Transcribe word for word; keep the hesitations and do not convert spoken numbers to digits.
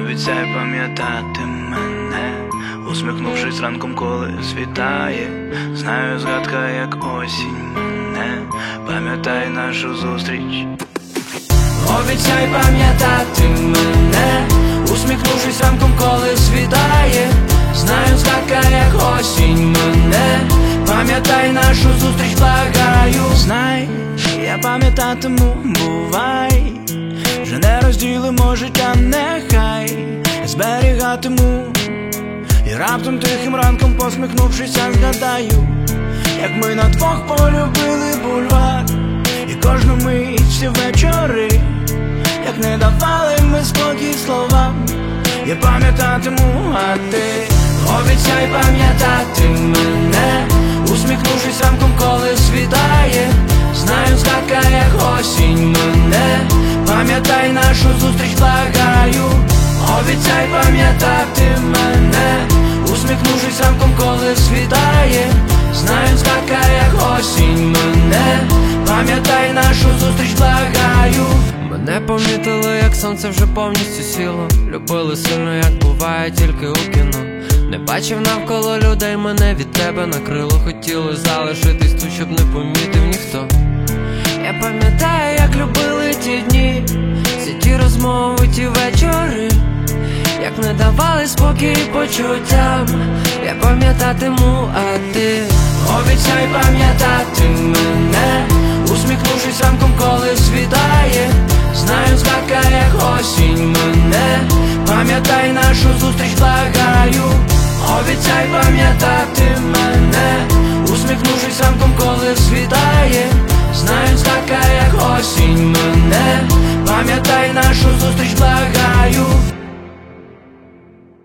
Обіцяй пам'ятати мене, усміхнувшись ранком, коли світає. Знаю, згадка, як осінь мене, пам'ятай нашу зустріч. Обіцяй пам'ятати мене, усміхнувшись ранком, коли світає. Знаю, згадка, як осінь мене, пам'ятай нашу зустріч, благаю. Знай, я пам'ятатиму, бувай, вже не розділимо життя, нехай зберігатиму. І раптом тихим ранком, посміхнувшися, згадаю, як ми на двох полюбили бульвар. І кожну мить, всі вечори, як не давали ми спокій словам. Я пам'ятатиму, а ти обіцяй пам'ятати мене, усміхнувшись ранком, коли світає. Знаю, згадка, як осінь мене, пам'ятай нашу зустріч, благаю. Обіцяй пам'ятати мене, усміхнувшись ранком, коли світає. Знаю, згадка, як осінь мене, пам'ятай нашу зустріч, благаю. Мене помітили, як сонце вже повністю сіло. Любили сильно, як буває тільки у кіно. Не бачив навколо людей, мене від тебе накрило. Хотілось залишитись тут, щоб не помітив ніхто. Я пам'ятаю, як любили ті дні, всі ті розмови, ті вечори, як не давали спокій почуттям. Я пам'ятатиму, а ти обіцяй пам'ятати мене, усміхнувшись ранком, коли світає. Знаю, згадка, як осінь мене, пам'ятай нашу зустріч, благаю. Обіцяй пам'ятати мене, усміхнувшись ранком, коли світає. Знаю, згадка, як осінь мене, пам'ятай нашу зустріч, благаю.